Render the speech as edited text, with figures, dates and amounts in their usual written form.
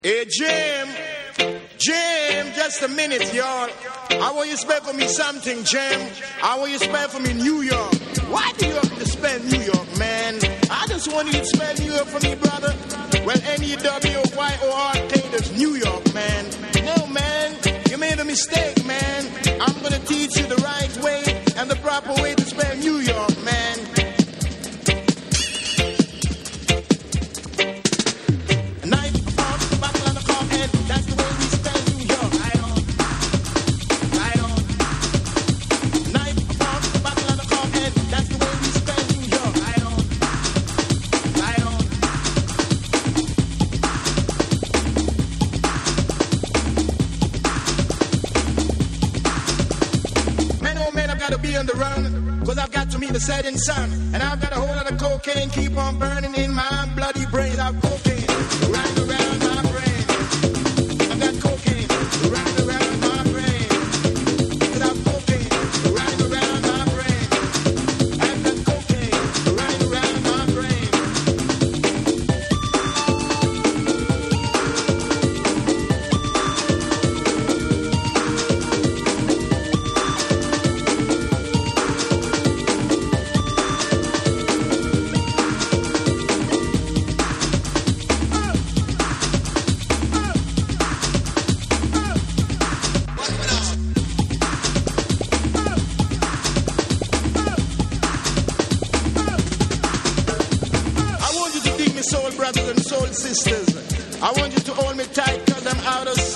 Hey, Jim, just a minute, y'all. I want you to spell for me something, Jim. I want you to spell for me New York. Why do you have to spell New York, man? I just want you to spell New York for me, brother. Well, N-E-W-Y-O-R-K, that's New York, man. No, man, you made a mistake, man. I'm going to teach you the right way and the proper way to spell New York, man. The setting sun, and I've got a whole lot of cocaine keep on burning in my bloody brain. I've cocaine right around my brain. I've got cocaine right around my brain. I've cocaine right around my brain. I've got cocaine right around my brain. Sisters, I want you to hold me tight, cause I'm out of